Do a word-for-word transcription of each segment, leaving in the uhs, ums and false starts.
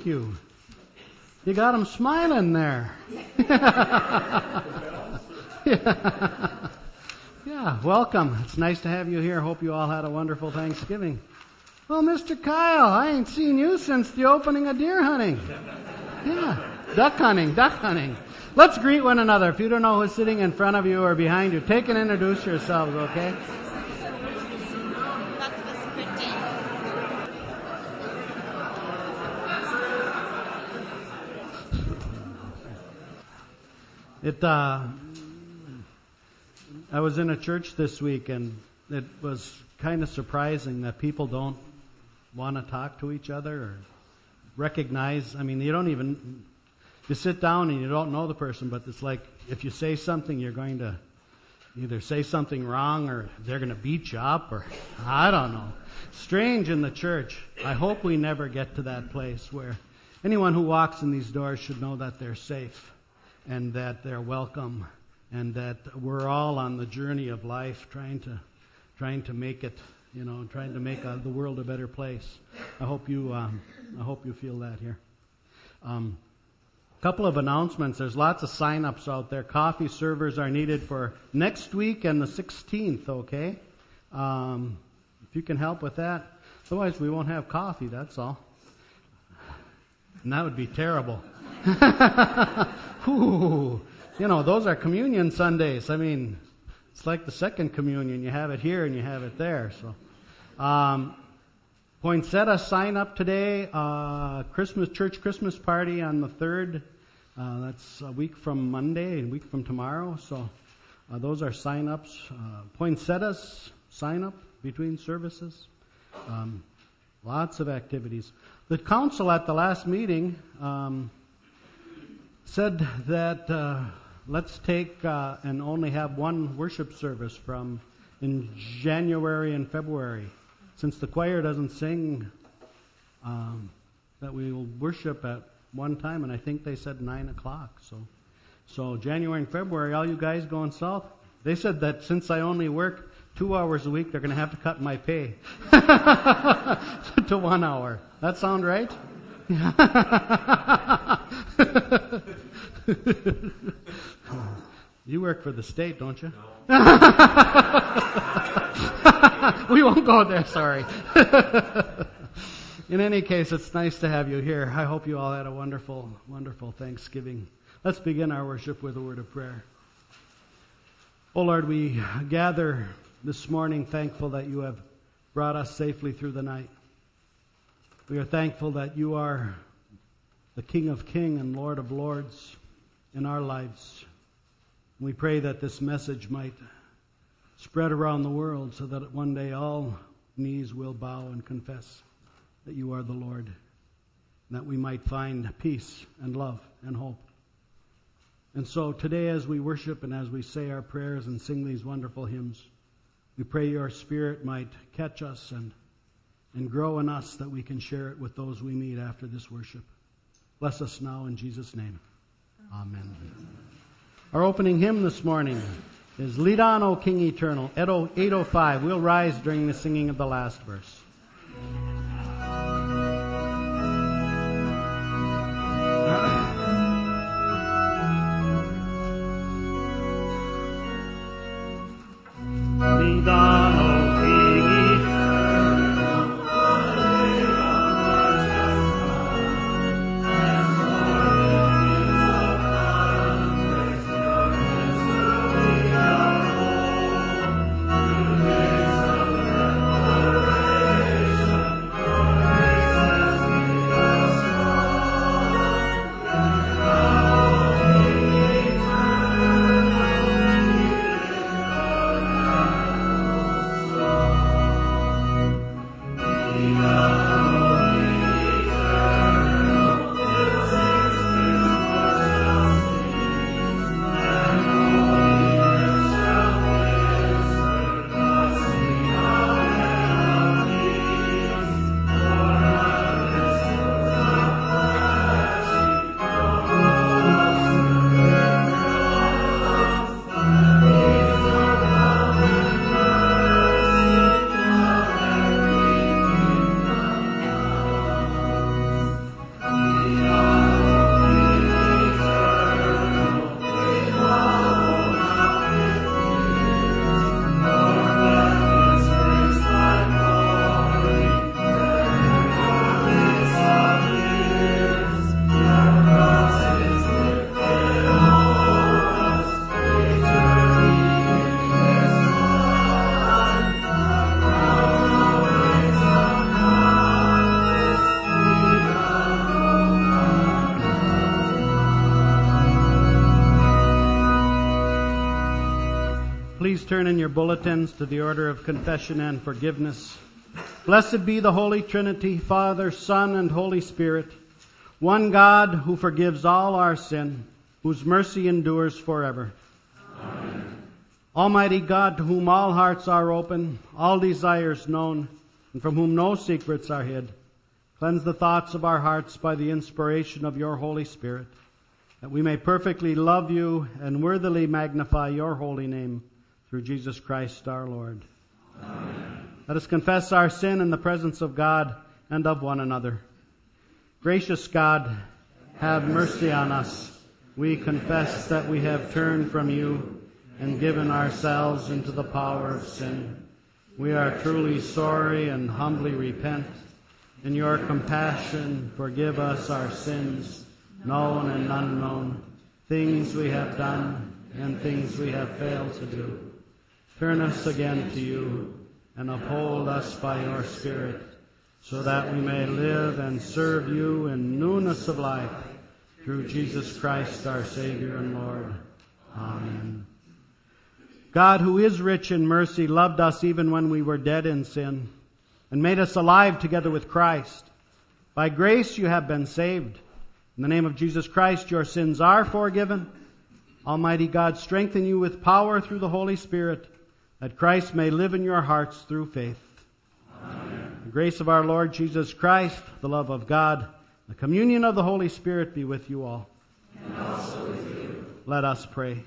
Thank you. You got them smiling there. yeah. yeah, welcome. It's nice to have you here. Hope you all had a wonderful Thanksgiving. Well, Mister Kyle, I ain't seen you since the opening of deer hunting. Yeah, duck hunting, duck hunting. Let's greet one another. If you don't know who's sitting in front of you or behind you, take and introduce yourselves, okay? It, uh, I was in a church this week, and it was kind of surprising that people don't want to talk to each other or recognize. I mean, you don't even, you sit down and you don't know the person, but it's like if you say something, you're going to either say something wrong or they're going to beat you up, or I don't know. Strange in the church. I hope we never get to that place where anyone who walks in these doors should know that they're safe and that they're welcome, and that we're all on the journey of life trying to trying to make it, you know, trying to make uh, the world a better place. I hope you um, I hope you feel that here. Um, couple of announcements. There's lots of sign-ups out there. Coffee servers are needed for next week and the sixteenth, okay? Um, if you can help with that. Otherwise, we won't have coffee, that's all. And that would be terrible. Ooh, you know, those are communion Sundays. I mean, it's like the second communion. You have it here and you have it there. So, um, Poinsettia, sign up today. Uh, Christmas church Christmas party on the third. Uh, that's a week from Monday, a week from tomorrow. So, uh, those are sign ups. Uh, poinsettias, sign up between services. Um, lots of activities. The council at the last meeting um, said that uh, let's take uh, and only have one worship service from in January and February. Since the choir doesn't sing, um, that we will worship at one time, and I think they said nine o'clock. So, so January and February, all you guys going south. They said that since I only work two hours a week, they're going to have to cut my pay to one hour. That sound right? You work for the state, don't you? No. We won't go there, sorry. In any case, it's nice to have you here. I hope you all had a wonderful, wonderful Thanksgiving. Let's begin our worship with a word of prayer. Oh Lord, we gather this morning thankful that you have brought us safely through the night. We are thankful that you are the King of Kings and Lord of Lords in our lives. We pray that this message might spread around the world so that one day all knees will bow and confess that you are the Lord, and that we might find peace and love and hope. And so today, as we worship and as we say our prayers and sing these wonderful hymns, we pray your Spirit might catch us and, and grow in us, that we can share it with those we meet after this worship. Bless us now in Jesus' name. Amen. Our opening hymn this morning is Lead On, O King Eternal, eight oh five. We'll rise during the singing of the last verse. Lead on, O King Eternal, turn in your bulletins to the order of confession and forgiveness. Blessed be the Holy Trinity, Father, Son, and Holy Spirit, one God who forgives all our sin, whose mercy endures forever. Amen. Almighty God, to whom all hearts are open, all desires known, and from whom no secrets are hid, cleanse the thoughts of our hearts by the inspiration of your Holy Spirit, that we may perfectly love you and worthily magnify your holy name through Jesus Christ our Lord. Amen. Let us confess our sin in the presence of God and of one another. Gracious God, have mercy on us. We confess that we have turned from you and given ourselves into the power of sin. We are truly sorry and humbly repent. In your compassion, forgive us our sins, known and unknown, things we have done and things we have failed to do. Turn us again to you and uphold us by your Spirit, so that we may live and serve you in newness of life, through Jesus Christ our Savior and Lord. Amen. God, who is rich in mercy, loved us even when we were dead in sin, and made us alive together with Christ. By grace you have been saved. In the name of Jesus Christ, your sins are forgiven. Almighty God, strengthen you with power through the Holy Spirit, that Christ may live in your hearts through faith. Amen. The grace of our Lord Jesus Christ, the love of God, the communion of the Holy Spirit be with you all. And also with you. Let us pray.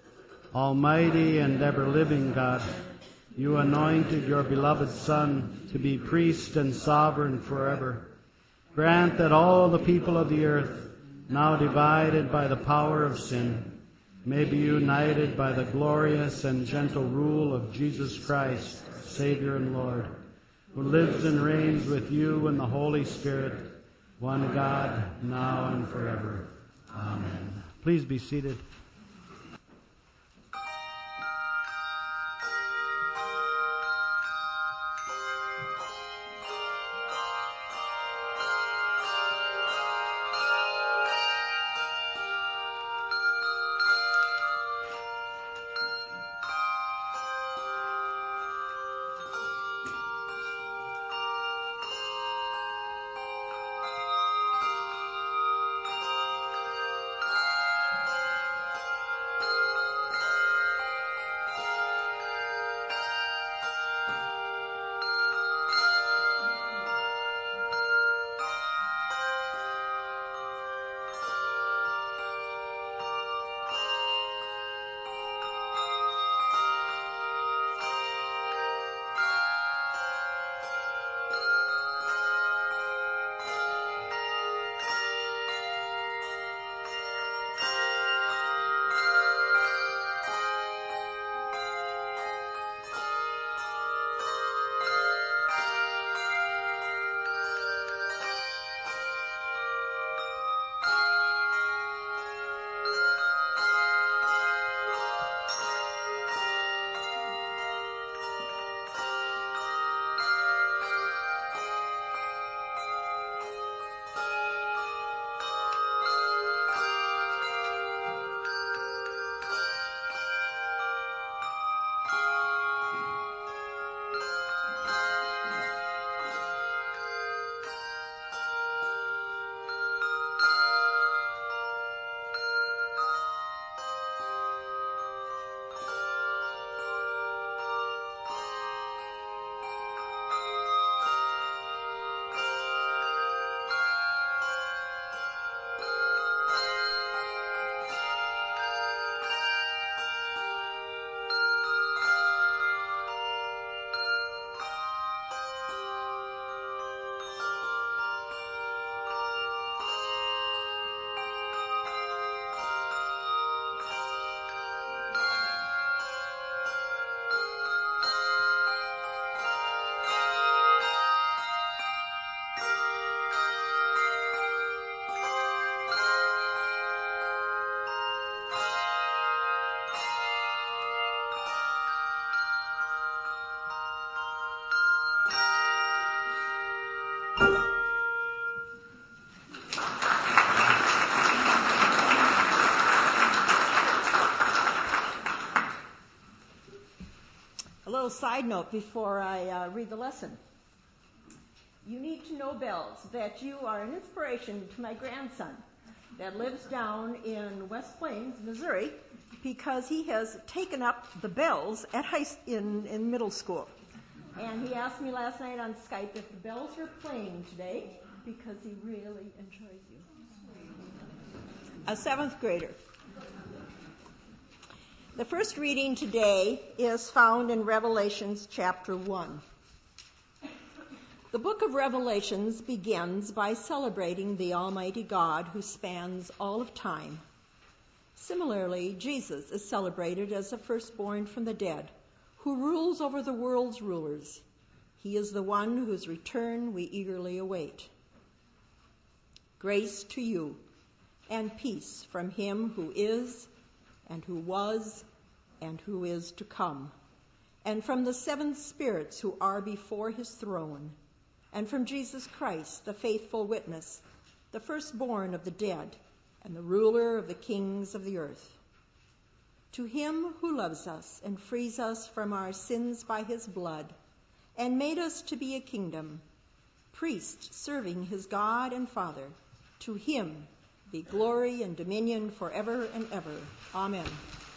Almighty and ever-living God, you anointed your beloved Son to be priest and sovereign forever. Grant that all the people of the earth, now divided by the power of sin, may be united by the glorious and gentle rule of Jesus Christ, Savior and Lord, who lives and reigns with you in the Holy Spirit, one God, now and forever. Amen. Please be seated. side note before I uh, read the lesson. You need to know, Bells, that you are an inspiration to my grandson that lives down in West Plains, Missouri, because he has taken up the bells at high in, in middle school. And he asked me last night on Skype if the bells are playing today because he really enjoys you. A seventh grader. The first reading today is found in Revelations chapter one. The book of Revelations begins by celebrating the Almighty God who spans all of time. Similarly, Jesus is celebrated as the firstborn from the dead, who rules over the world's rulers. He is the one whose return we eagerly await. Grace to you and peace from him who is and who was and who is to come, and from the seven spirits who are before his throne, and from Jesus Christ, the faithful witness, the firstborn of the dead, and the ruler of the kings of the earth. To him who loves us and frees us from our sins by his blood, and made us to be a kingdom, priest serving his God and Father, to him be glory and dominion forever and ever. Amen.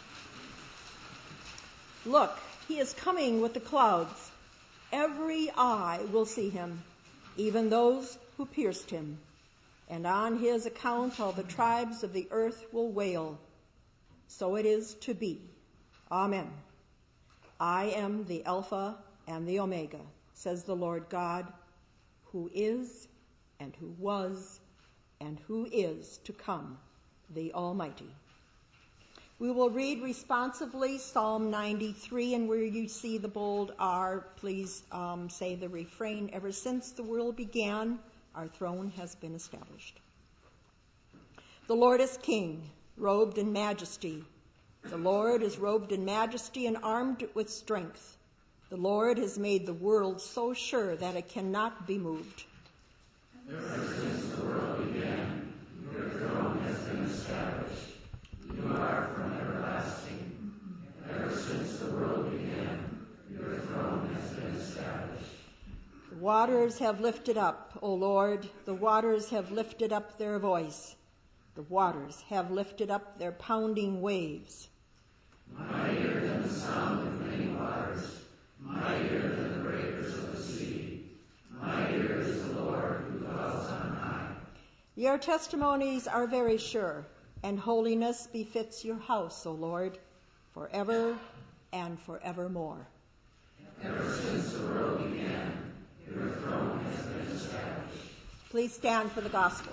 Look, he is coming with the clouds. Every eye will see him, even those who pierced him. And on his account all the tribes of the earth will wail. So it is to be. Amen. I am the Alpha and the Omega, says the Lord God, who is and who was and who is to come, the Almighty. We will read responsively Psalm ninety-three, and where you see the bold R, please um, say the refrain. Ever since the world began, our throne has been established. The Lord is King, robed in majesty. The Lord is robed in majesty and armed with strength. The Lord has made the world so sure that it cannot be moved. Ever since the world began, your throne has been established. You are from everlasting. Ever since the world began, your throne has been established. The waters have lifted up, O Lord, the waters have lifted up their voice. The waters have lifted up their pounding waves. Mightier than the sound of many waters, mightier than the breakers of the sea. Mightier is the Lord who dwells on high. Your testimonies are very sure, and holiness befits your house, O Lord, forever and forevermore. Ever since the world began, your throne has been established. Please stand for the gospel.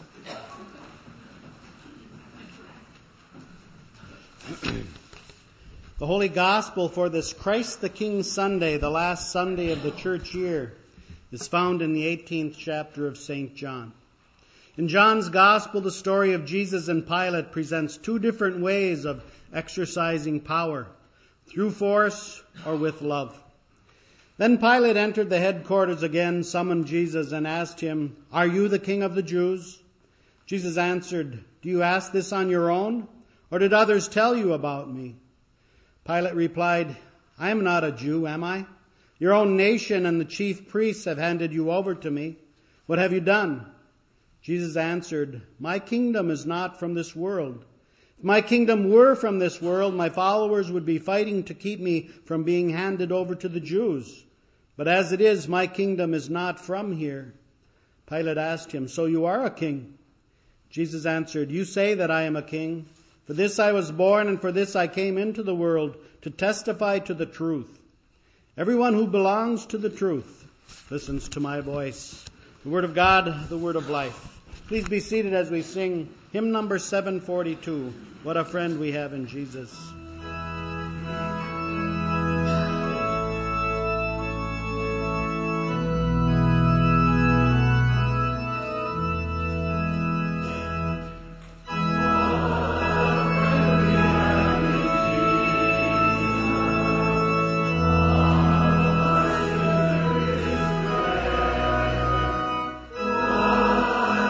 The Holy Gospel for this Christ the King Sunday, the last Sunday of the church year, is found in the eighteenth chapter of Saint John. In John's Gospel, the story of Jesus and Pilate presents two different ways of exercising power, through force or with love. Then Pilate entered the headquarters again, summoned Jesus, and asked him, "Are you the King of the Jews?" Jesus answered, "Do you ask this on your own, or did others tell you about me?" Pilate replied, "I am not a Jew, am I? Your own nation and the chief priests have handed you over to me. What have you done?" Jesus answered, "My kingdom is not from this world. If my kingdom were from this world, my followers would be fighting to keep me from being handed over to the Jews. But as it is, my kingdom is not from here." Pilate asked him, "So you are a king?" Jesus answered, "You say that I am a king. For this I was born, and for this I came into the world, to testify to the truth. Everyone who belongs to the truth listens to my voice." The word of God, the word of life. Please be seated as we sing hymn number seven forty-two, What a Friend We Have in Jesus.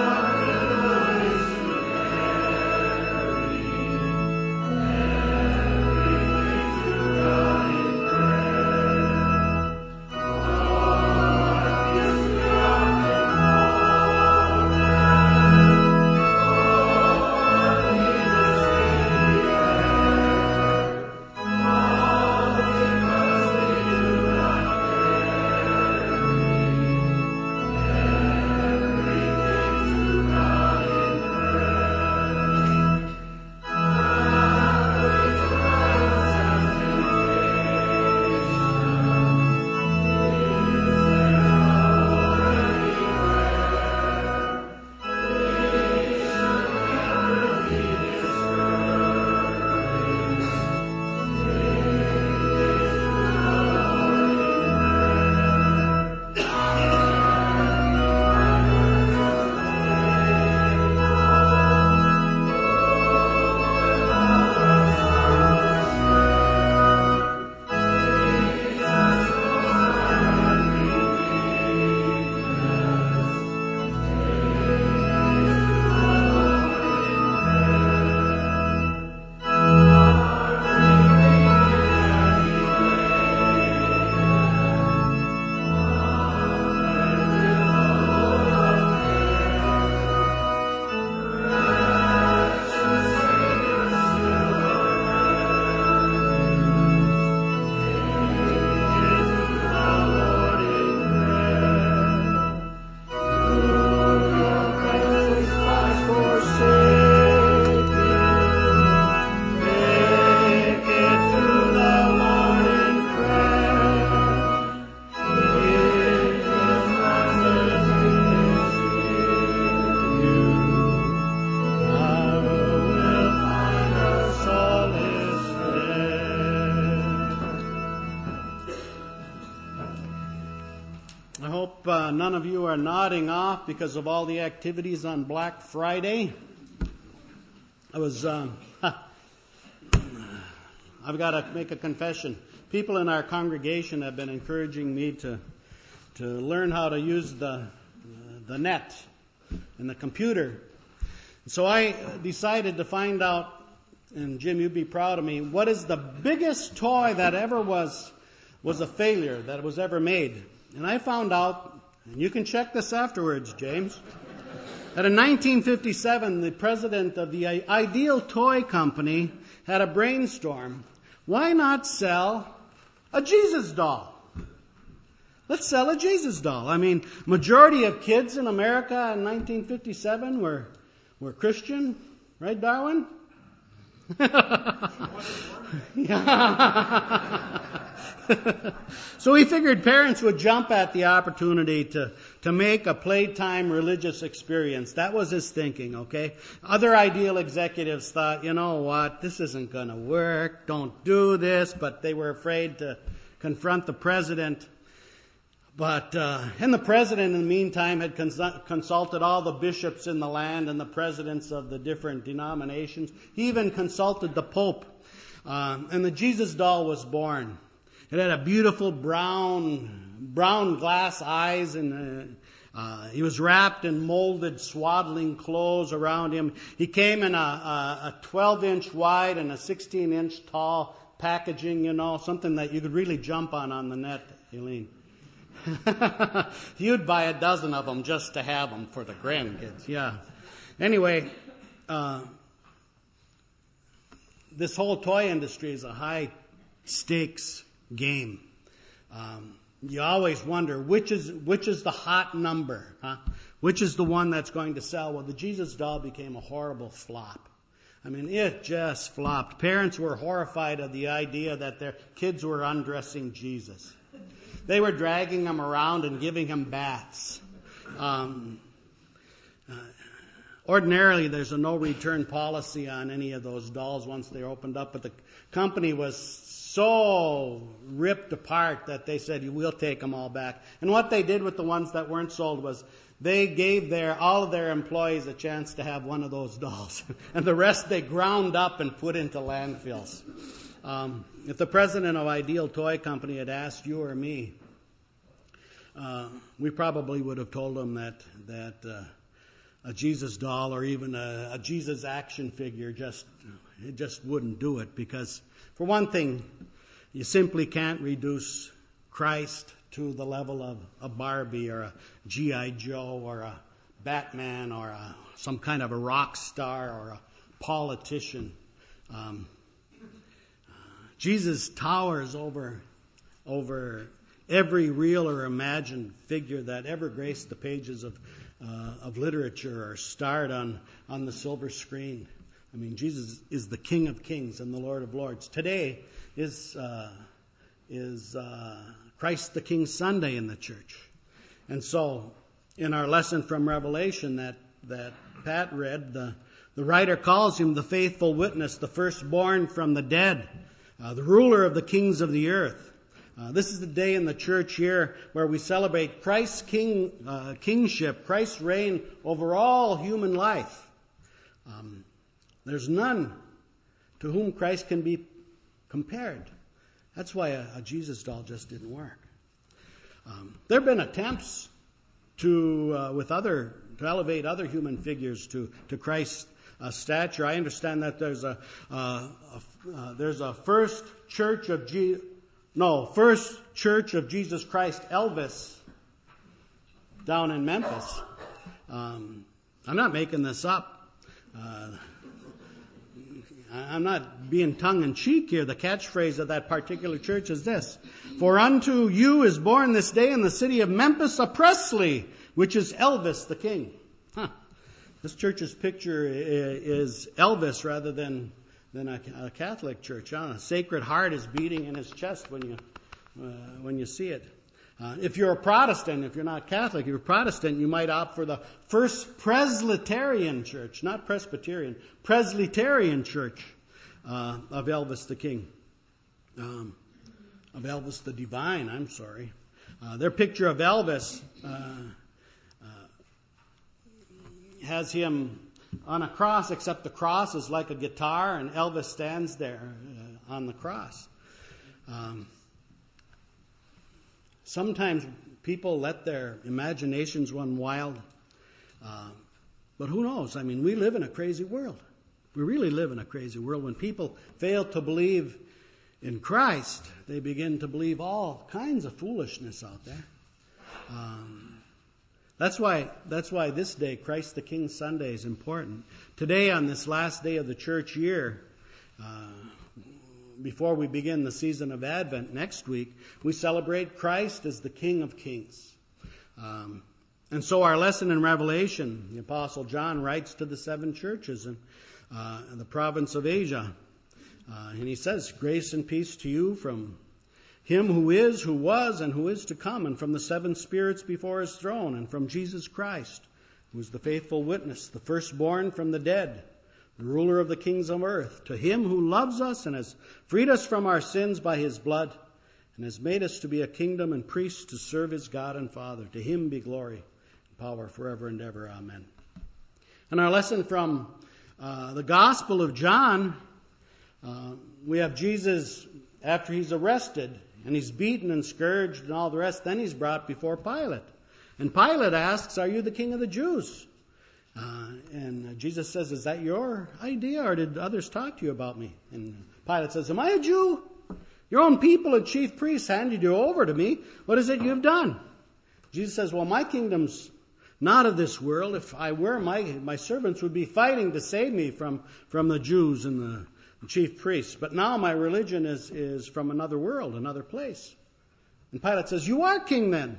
Amen. I hope uh, none of you are nodding off because of all the activities on Black Friday. I was, um, I've got to make a confession. People in our congregation have been encouraging me to to learn how to use the the net and the computer. So I decided to find out, and Jim, you'd be proud of me, what is the biggest toy that ever was was a failure, that was ever made. And I found out, and you can check this afterwards, James, that in nineteen fifty-seven, the president of the Ideal Toy Company had a brainstorm. Why not sell a Jesus doll? Let's sell a Jesus doll. I mean, majority of kids in America in nineteen fifty-seven were were Christian, right, Darwin? So we figured parents would jump at the opportunity to, to make a playtime religious experience. That was his thinking, okay? Other Ideal executives thought, you know what, this isn't going to work, don't do this, but they were afraid to confront the president. But, uh, and the president in the meantime had cons- consulted all the bishops in the land and the presidents of the different denominations. He even consulted the Pope. Um, and the Jesus doll was born. It had a beautiful brown, brown glass eyes, and uh, uh, he was wrapped in molded swaddling clothes around him. He came in a, a, a twelve inch wide and a sixteen inch tall packaging, you know, something that you could really jump on on the net, Eileen. You'd buy a dozen of them just to have them for the grandkids, yeah. Anyway, uh, this whole toy industry is a high stakes game. Um, you always wonder which is which is the hot number, huh? Which is the one that's going to sell? Well, the Jesus doll became a horrible flop. I mean, it just flopped. Parents were horrified of the idea that their kids were undressing Jesus. They were dragging him around and giving him baths. Um, uh, ordinarily, there's a no-return policy on any of those dolls once they're opened up, but the company was so ripped apart that they said, we'll take them all back. And what they did with the ones that weren't sold was they gave their all of their employees a chance to have one of those dolls. And the rest they ground up and put into landfills. Um, if the president of Ideal Toy Company had asked you or me, uh, we probably would have told him that that uh, a Jesus doll or even a, a Jesus action figure just it just wouldn't do it, because for one thing, you simply can't reduce Christ to the level of a Barbie or a G I Joe or a Batman or a, some kind of a rock star or a politician. Um, Jesus towers over over every real or imagined figure that ever graced the pages of uh, of literature or starred on, on the silver screen. I mean, Jesus is the King of Kings and the Lord of Lords. Today is uh, is uh, Christ the King Sunday in the church, and so in our lesson from Revelation that that Pat read, the the writer calls him the faithful witness, the firstborn from the dead. Uh, the ruler of the kings of the earth. Uh, this is the day in the church year where we celebrate Christ's king, uh, kingship, Christ's reign over all human life. Um, there's none to whom Christ can be compared. That's why a, a Jesus doll just didn't work. Um, there have been attempts to, uh, with other, to elevate other human figures to, to Christ's Uh, stature. I understand that there's a, uh, a uh, there's a First Church of G, no First Church of Jesus Christ Elvis down in Memphis. Um, I'm not making this up. Uh, I'm not being tongue in cheek here. The catchphrase of that particular church is this: "For unto you is born this day in the city of Memphis a Presley, which is Elvis the King." Huh. This church's picture is Elvis rather than than a, a Catholic church. Huh? A Sacred Heart is beating in his chest when you uh, when you see it. Uh, if you're a Protestant, if you're not Catholic, if you're a Protestant, you might opt for the First Presbyterian Church, not Presbyterian, Presbyterian Church uh, of Elvis the King, um, of Elvis the Divine. I'm sorry. Uh, their picture of Elvis uh, uh, has him on a cross, except the cross is like a guitar, and Elvis stands there uh, on the cross. Um, sometimes people let their imaginations run wild. Uh, but who knows? I mean, we live in a crazy world. We really live in a crazy world. When people fail to believe in Christ, they begin to believe all kinds of foolishness out there. Um, That's why that's why this day, Christ the King Sunday, is important. Today, on this last day of the church year, uh, before we begin the season of Advent next week, we celebrate Christ as the King of Kings. Um, and so our lesson in Revelation, the Apostle John writes to the seven churches in, uh, in the province of Asia. Uh, and he says, grace and peace to you from Him who is, who was, and who is to come, and from the seven spirits before His throne, and from Jesus Christ, who is the faithful witness, the firstborn from the dead, the ruler of the kings of earth, to Him who loves us and has freed us from our sins by His blood, and has made us to be a kingdom and priests to serve His God and Father. To Him be glory and power forever and ever. Amen. And our lesson from uh, the Gospel of John, uh, we have Jesus after He's arrested, and He's beaten and scourged and all the rest. Then He's brought before Pilate. And Pilate asks, are you the King of the Jews? Uh, and Jesus says, is that your idea, or did others talk to you about me? And Pilate says, am I a Jew? Your own people and chief priests handed you over to me. What is it you've done? Jesus says, well, my kingdom's not of this world. If I were, my, my servants would be fighting to save me from, from the Jews and the chief priests. But now my religion is, is from another world, another place. And Pilate says, you are king then.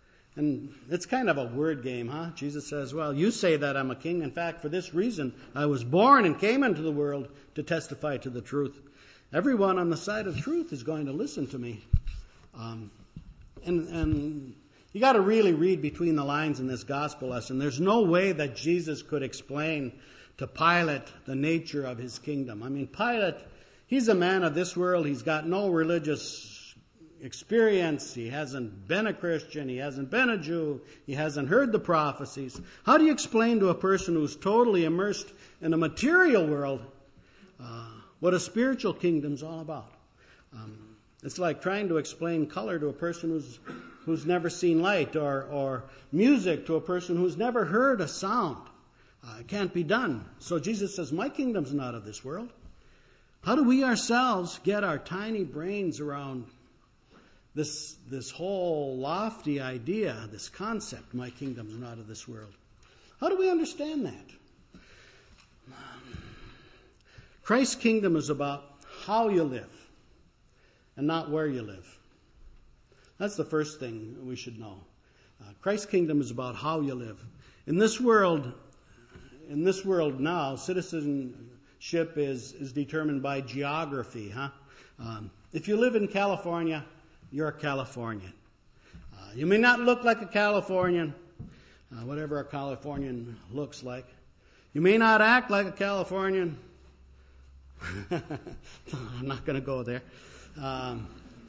And it's kind of a word game, huh? Jesus says, well, you say that I'm a king. In fact, for this reason, I was born and came into the world to testify to the truth. Everyone on the side of truth is going to listen to me. Um, and, and you got to really read between the lines in this gospel lesson. There's no way that Jesus could explain to Pilate the nature of his kingdom. I mean, Pilate, he's a man of this world. He's got no religious experience. He hasn't been a Christian. He hasn't been a Jew. He hasn't heard the prophecies. How do you explain to a person who's totally immersed in a material world uh, what a spiritual kingdom's all about? Um, it's like trying to explain color to a person who's who's never seen light, or, or music to a person who's never heard a sound. Uh, it can't be done. So Jesus says, my kingdom's not of this world. How do we ourselves get our tiny brains around this, this whole lofty idea, this concept, my kingdom's not of this world? How do we understand that? Christ's kingdom is about how you live and not where you live. That's the first thing we should know. Uh, Christ's kingdom is about how you live. In this world, in this world now, citizenship is, is determined by geography. Huh? Um, if you live in California, you're a Californian. Uh, you may not look like a Californian, uh, whatever a Californian looks like. You may not act like a Californian. I'm not going to go there. Um,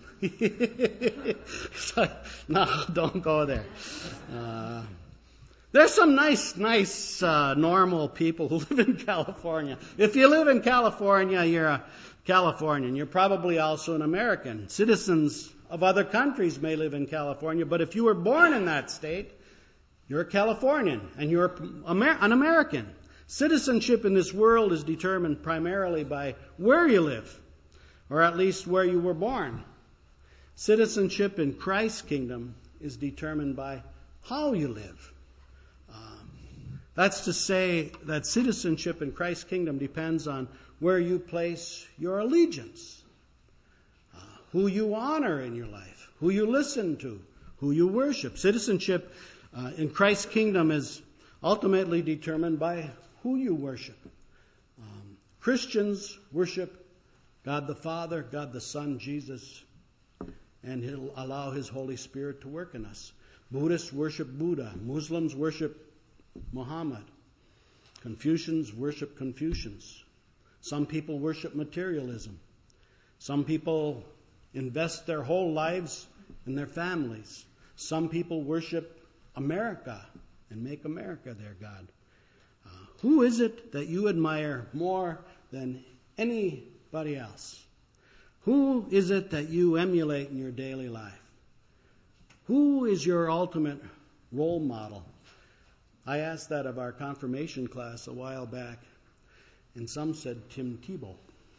so, no, don't go there. Uh, there's some nice, nice, uh, normal people who live in California. If you live in California, you're a Californian. You're probably also an American. Citizens of other countries may live in California, but if you were born in that state, you're a Californian and you're an American. Citizenship in this world is determined primarily by where you live, or at least where you were born. Citizenship in Christ's kingdom is determined by how you live. Um, that's to say that citizenship in Christ's kingdom depends on where you place your allegiance, uh, who you honor in your life, who you listen to, who you worship. Citizenship uh, in Christ's kingdom is ultimately determined by who you worship. Um, Christians worship God the Father, God the Son, Jesus, and He'll allow His Holy Spirit to work in us. Buddhists worship Buddha. Muslims worship Muhammad. Confucians worship Confucians. Some people worship materialism. Some people invest their whole lives in their families. Some people worship America and make America their God. Uh, who is it that you admire more than anybody else? Who is it that you emulate in your daily life? Who is your ultimate role model? I asked that of our confirmation class a while back, and some said Tim Tebow.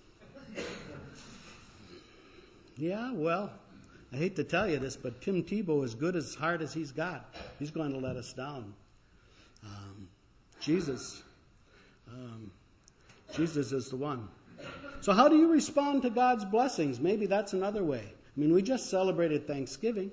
Yeah, well, I hate to tell you this, but Tim Tebow, as good as hard as he's got, he's going to let us down. Um, Jesus, um, Jesus is the one. So how do you respond to God's blessings? Maybe that's another way. I mean, we just celebrated Thanksgiving.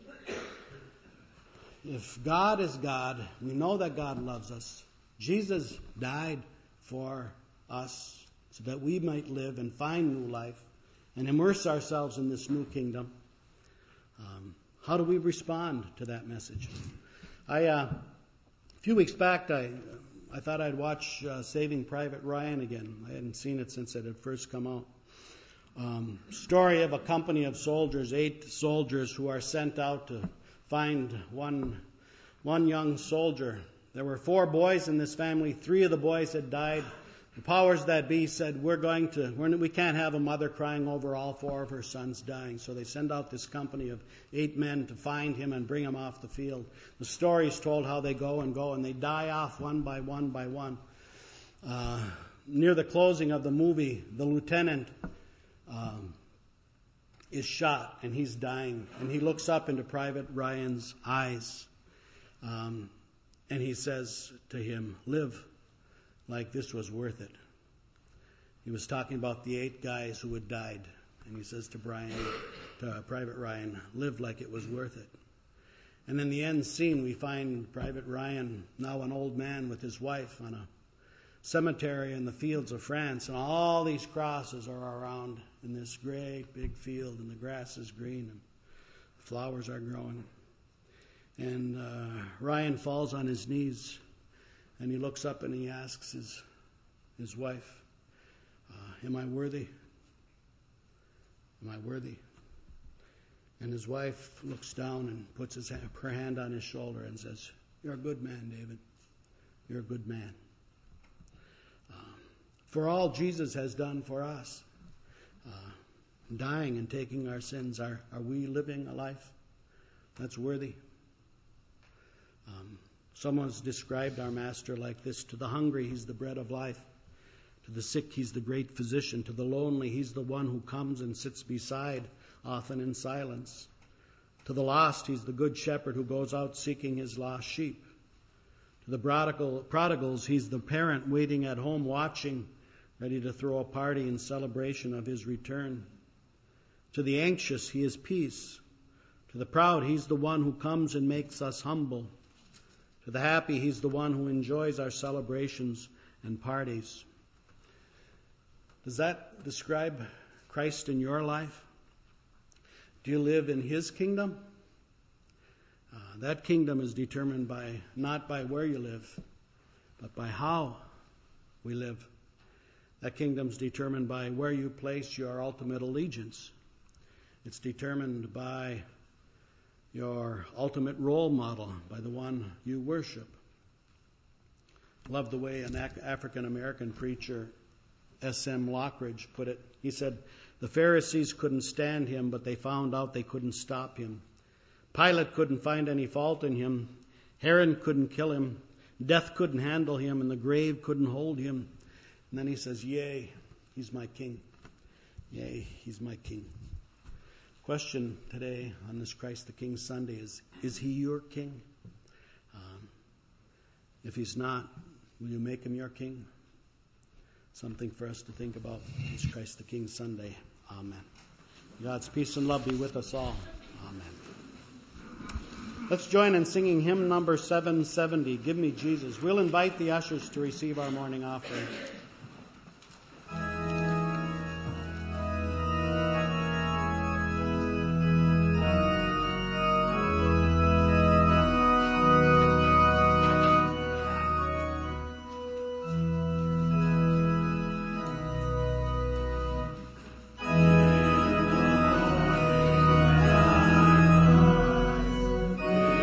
If God is God, we know that God loves us. Jesus died for us so that we might live and find new life and immerse ourselves in this new kingdom. Um, how do we respond to that message? I, uh, a few weeks back, I, I thought I'd watch uh, Saving Private Ryan again. I hadn't seen it since it had first come out. Um, story of a company of soldiers, eight soldiers who are sent out to find one, one young soldier. There were four boys in this family. Three of the boys had died. The powers that be said, we're going to, we're, we can't have a mother crying over all four of her sons dying. So they send out this company of eight men to find him and bring him off the field. The story is told how they go and go, and they die off one by one by one. Uh, near the closing of the movie, the lieutenant um, is shot, and he's dying. And he looks up into Private Ryan's eyes, um, and he says to him, live like this was worth it. He was talking about the eight guys who had died. And he says to Brian, to Private Ryan, live like it was worth it. And in the end scene, we find Private Ryan, now an old man with his wife, on a cemetery in the fields of France. And all these crosses are around in this great big field, and the grass is green, and flowers are growing. And uh, Ryan falls on his knees, and he looks up and he asks his his wife, uh, am I worthy? Am I worthy? And his wife looks down and puts his, her hand on his shoulder and says, you're a good man, David. You're a good man. Um, for all Jesus has done for us, uh, dying and taking our sins, are, are we living a life that's worthy? Um, Someone's described our master like this. To the hungry, he's the bread of life. To the sick, he's the great physician. To the lonely, he's the one who comes and sits beside, often in silence. To the lost, he's the good shepherd who goes out seeking his lost sheep. To the prodigal, prodigals, he's the parent waiting at home, watching, ready to throw a party in celebration of his return. To the anxious, he is peace. To the proud, he's the one who comes and makes us humble. To the happy, he's the one who enjoys our celebrations and parties. Does that describe Christ in your life? Do you live in his kingdom? Uh, that kingdom is determined by not by where you live, but by how we live. That kingdom is determined by where you place your ultimate allegiance. It's determined by your ultimate role model, by the one you worship. Love the way an African-American preacher, S M Lockridge, put it. He said, the Pharisees couldn't stand him, but they found out they couldn't stop him. Pilate couldn't find any fault in him. Herod couldn't kill him. Death couldn't handle him, and the grave couldn't hold him. And then he says, yea, he's my king. Yea, he's my king. Question today on this Christ the King Sunday is, is he your king? Um, if he's not, will you make him your king? Something for us to think about this Christ the King Sunday. Amen. God's peace and love be with us all. Amen. Let's join in singing hymn number seven seventy, Give Me Jesus. We'll invite the ushers to receive our morning offering. Give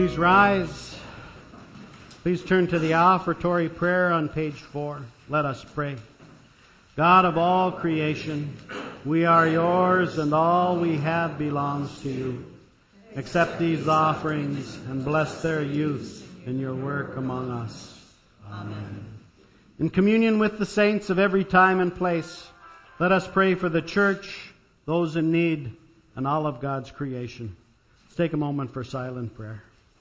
Please rise. Please turn to the offertory prayer on page four. Let us pray. God of all creation, we are yours and all we have belongs to you. Accept these offerings and bless their use in your work among us. Amen. In communion with the saints of every time and place, let us pray for the church, those in need, and all of God's creation. Let's take a moment for silent prayer.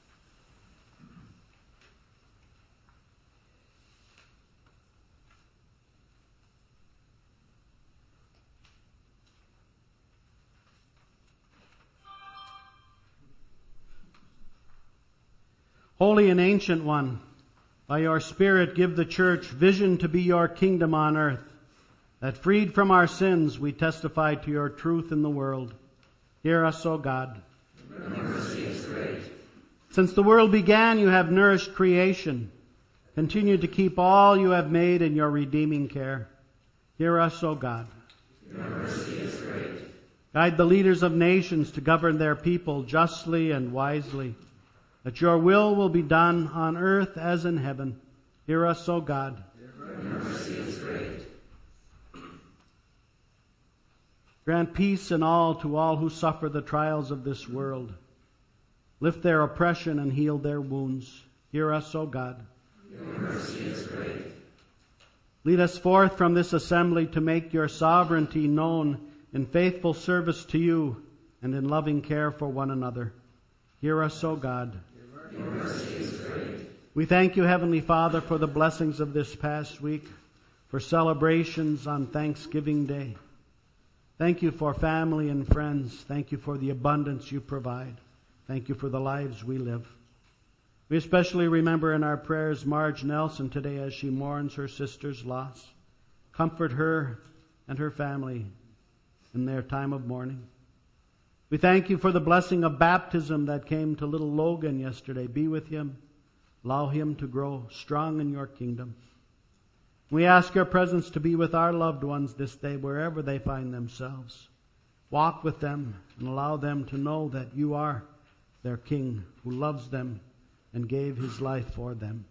Holy and Ancient One, by your Spirit give the church vision to be your kingdom on earth, that freed from our sins we testify to your truth in the world. Hear us, O God. Your mercy is great. Since the world began, you have nourished creation. Continue to keep all you have made in your redeeming care. Hear us, O God. Your mercy is great. Guide the leaders of nations to govern their people justly and wisely, that your will will be done on earth as in heaven. Hear us, O God. Your mercy is great. Grant peace in all to all who suffer the trials of this world. Lift their oppression and heal their wounds. Hear us, O God. Your mercy is great. Lead us forth from this assembly to make your sovereignty known in faithful service to you and in loving care for one another. Hear us, O God. Your mercy is great. We thank you, Heavenly Father, for the blessings of this past week, for celebrations on Thanksgiving Day. Thank you for family and friends. Thank you for the abundance you provide. Thank you for the lives we live. We especially remember in our prayers Marge Nelson today as she mourns her sister's loss. Comfort her and her family in their time of mourning. We thank you for the blessing of baptism that came to little Logan yesterday. Be with him. Allow him to grow strong in your kingdom. We ask your presence to be with our loved ones this day, wherever they find themselves. Walk with them and allow them to know that you are their King who loves them and gave his life for them.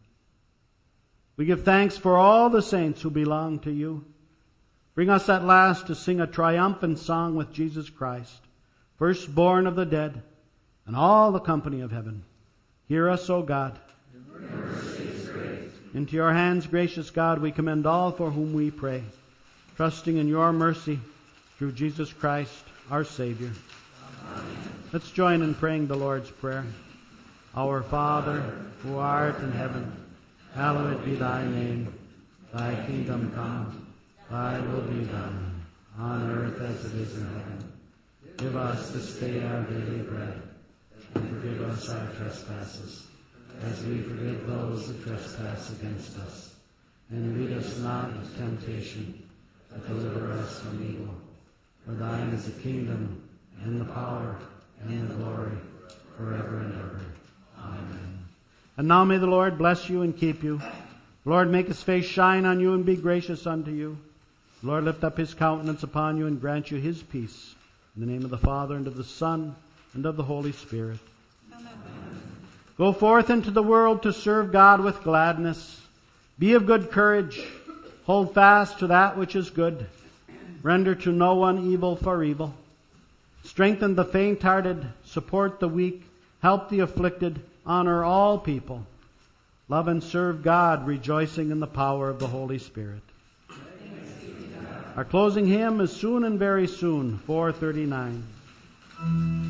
We give thanks for all the saints who belong to you. Bring us at last to sing a triumphant song with Jesus Christ, firstborn of the dead, and all the company of heaven. Hear us, O God. Your mercy is great. Into your hands, gracious God, we commend all for whom we pray, trusting in your mercy through Jesus Christ, our Savior. Amen. Let's join in praying the Lord's Prayer. Our Father, who art in heaven, hallowed be thy name. Thy kingdom come, thy will be done, on earth as it is in heaven. Give us this day our daily bread, and forgive us our trespasses, as we forgive those who trespass against us. And lead us not into temptation, but deliver us from evil. For thine is the kingdom, and the power, and the glory, forever and ever. Amen. And now may the Lord bless you and keep you. The Lord make his face shine on you and be gracious unto you. The Lord lift up his countenance upon you and grant you his peace. In the name of the Father, and of the Son, and of the Holy Spirit. Amen. Go forth into the world to serve God with gladness. Be of good courage. Hold fast to that which is good. Render to no one evil for evil. Strengthen the faint-hearted. Support the weak. Help the afflicted. Honor all people. Love and serve God, rejoicing in the power of the Holy Spirit. Our closing hymn is Soon and Very Soon, four thirty-nine.